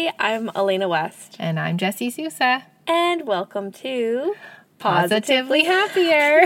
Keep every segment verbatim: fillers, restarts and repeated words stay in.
Hi, I'm Elena West. And I'm Jessie Sousa. And welcome to Positively, Positively Happier.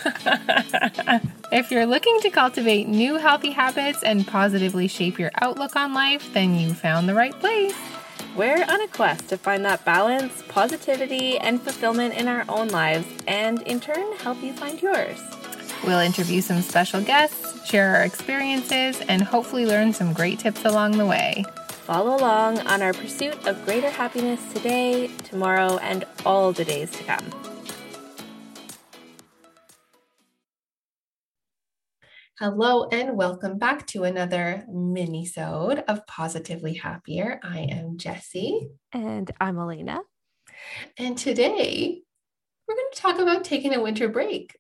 If you're looking to cultivate new healthy habits and positively shape your outlook on life, then you found the right place. We're on a quest to find that balance, positivity, and fulfillment in our own lives, and in turn, help you find yours. We'll interview some special guests, share our experiences, and hopefully learn some great tips along the way. Follow along on our pursuit of greater happiness today, tomorrow, and all the days to come. Hello and welcome back to another mini-sode of Positively Happier. I am Jessie. And I'm Elena. And today we're going to talk about taking a winter break.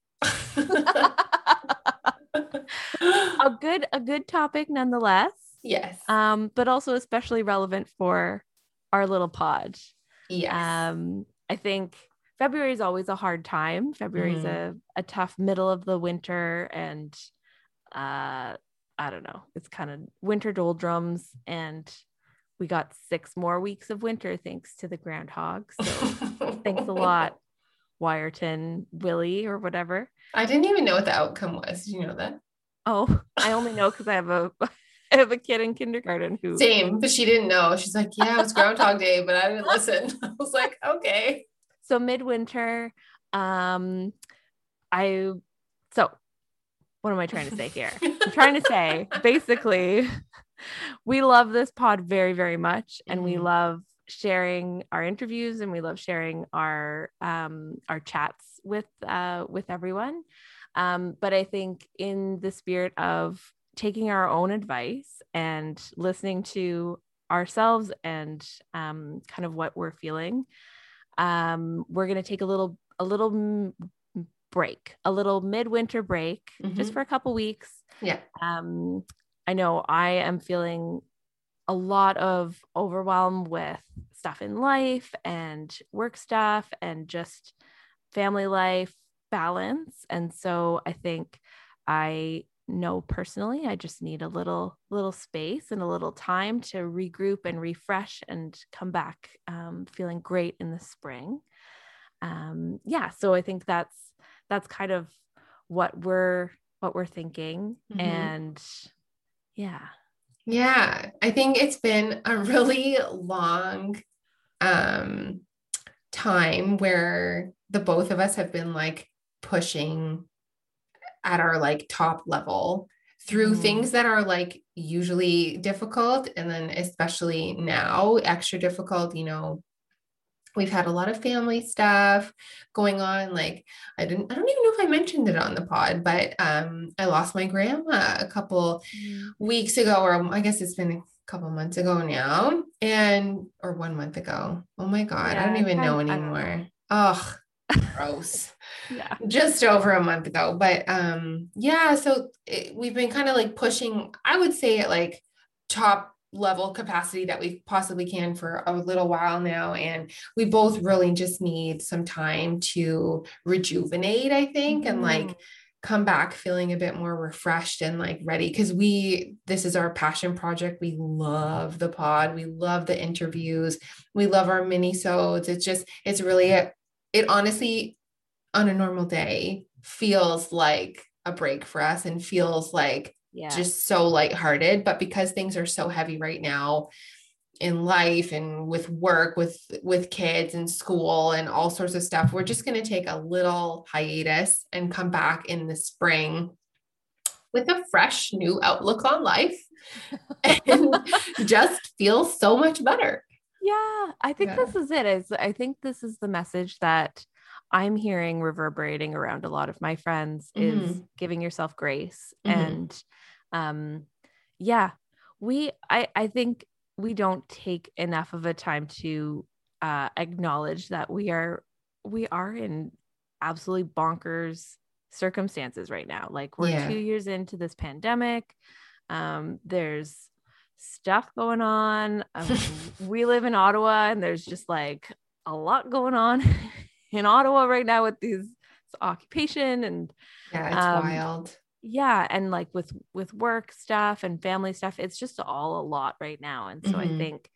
a good a good topic nonetheless. Yes. Um, but also especially relevant for our little pod. Yes. Um, I think February is always a hard time. February is mm. a, a tough middle of the winter, and uh, I don't know. It's kind of winter doldrums, and we got six more weeks of winter thanks to the groundhog. So thanks a lot, Wyerton Willie or whatever. I didn't even know what the outcome was. Did you know that? Oh, I only know because I have a I have a kid in kindergarten who same, but she didn't know. She's like, yeah, it was Groundhog Day, but I didn't listen. I was like, okay. So midwinter, um, I so what am I trying to say here? I'm trying to say basically, we love this pod very, very much, and mm-hmm. we love sharing our interviews, and we love sharing our um our chats with uh with everyone. Um, but I think in the spirit of taking our own advice and listening to ourselves and um, kind of what we're feeling, um, we're going to take a little, a little m- break, a little midwinter break, mm-hmm. just for a couple weeks. Yeah. Um, I know I am feeling a lot of overwhelm with stuff in life and work stuff and just family life balance. And so I think I know personally, I just need a little, little space and a little time to regroup and refresh and come back um, feeling great in the spring. Um, yeah. So I think that's, that's kind of what we're, what we're thinking. Mm-hmm. And yeah. Yeah. I think it's been a really long um, time where the both of us have been like pushing at our like top level through mm. things that are like usually difficult. And then especially now extra difficult, you know, we've had a lot of family stuff going on. Like I didn't, I don't even know if I mentioned it on the pod, but um, I lost my grandma a couple mm. weeks ago, or I guess it's been a couple months ago now, and, or one month ago. Oh my God. Yeah, I don't even know anymore. Oh, gross. Yeah, just over a month ago. But um yeah, so it, we've been kind of like pushing, I would say, at like top level capacity that we possibly can for a little while now, and we both really just need some time to rejuvenate, I think, mm-hmm. and like come back feeling a bit more refreshed and like ready, because we this is our passion project. We love the pod, we love the interviews, we love our mini-sodes. It's just it's really a, it honestly on a normal day feels like a break for us and feels like yeah. just so lighthearted. But because things are so heavy right now in life and with work, with, with kids and school and all sorts of stuff, we're just going to take a little hiatus and come back in the spring with a fresh new outlook on life and just feel so much better. Yeah. I think yeah. this is it. Is I think this is the message that I'm hearing reverberating around a lot of my friends mm-hmm. is giving yourself grace. Mm-hmm. And, um, yeah, we, I, I think we don't take enough of a time to, uh, acknowledge that we are, we are in absolutely bonkers circumstances right now. Like we're yeah. two years into this pandemic. Um, there's stuff going on. Um, we live in Ottawa, and there's just like a lot going on in Ottawa right now with these occupation and yeah, it's um, wild. Yeah. And like with, with work stuff and family stuff, it's just all a lot right now. And so mm-hmm. I think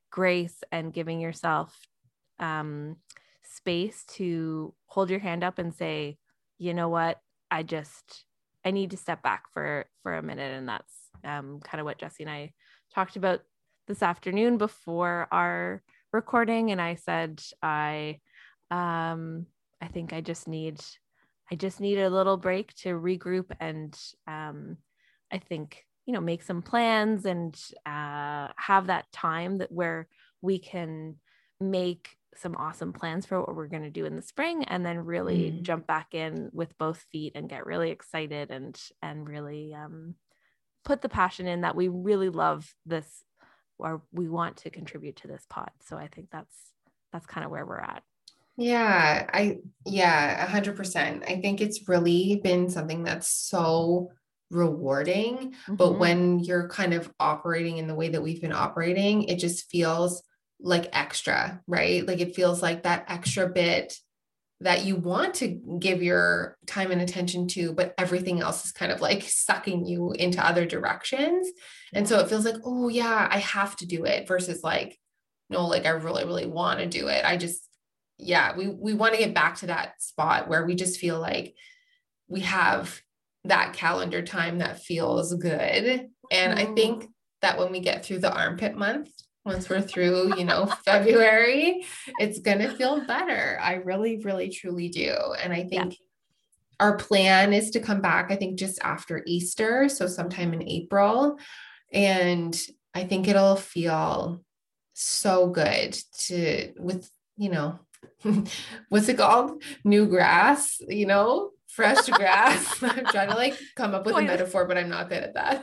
grace and giving yourself um, space to hold your hand up and say, you know what, I just, I need to step back for, for a minute. And that's um, kind of what Jesse and I talked about this afternoon before our recording. And I said, I, um, I think I just need, I just need a little break to regroup and um, I think, you know, make some plans and uh, have that time that where we can make some awesome plans for what we're going to do in the spring and then really mm. jump back in with both feet and get really excited and, and really um, put the passion in that we really love this or we want to contribute to this pod. So I think that's, that's kind of where we're at. Yeah, I, yeah, a hundred percent. I think it's really been something that's so rewarding, mm-hmm. but when you're kind of operating in the way that we've been operating, it just feels like extra, right? Like it feels like that extra bit that you want to give your time and attention to, but everything else is kind of like sucking you into other directions. And so it feels like, oh yeah, I have to do it versus like, no, like I really, really want to do it. I just, yeah, we, we want to get back to that spot where we just feel like we have that calendar time that feels good. And mm. I think that when we get through the armpit month, once we're through, you know, February, it's going to feel better. I really, really, truly do. And I think yeah. our plan is to come back, I think just after Easter. So sometime in April. And I think it'll feel so good to, with, you know, what's it called? New grass, you know, fresh grass. I'm trying to like come up with Quite a metaphor, but I'm not good at that.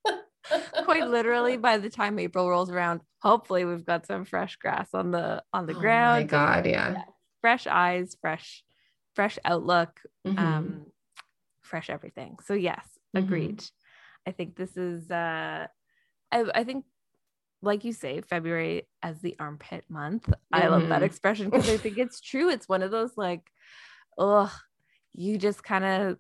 Quite literally, by the time April rolls around, hopefully we've got some fresh grass on the on the oh ground. Oh my God, yeah. yeah. Fresh eyes, fresh, fresh outlook, mm-hmm. um, fresh everything. So yes, agreed. Mm-hmm. I think this is uh I, I think like you say, February as the armpit month. Mm-hmm. I love that expression because I think it's true. It's one of those like, oh, you just kind of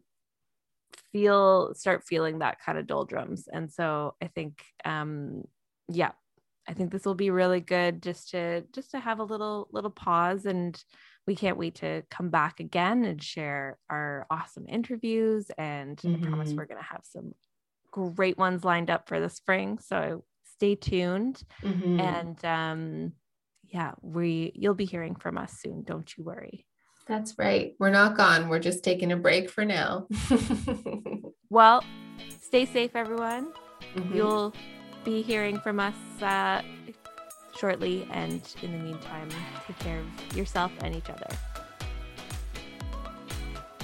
feel, start feeling that kind of doldrums. And so I think, um, yeah, I think this will be really good just to, just to have a little, little pause, and we can't wait to come back again and share our awesome interviews. And mm-hmm. I promise we're going to have some great ones lined up for the spring. So stay tuned. Mm-hmm. And um, yeah, we you'll be hearing from us soon. Don't you worry. That's right. We're not gone. We're just taking a break for now. Well, stay safe, everyone. Mm-hmm. You'll be hearing from us uh, shortly. And in the meantime, take care of yourself and each other.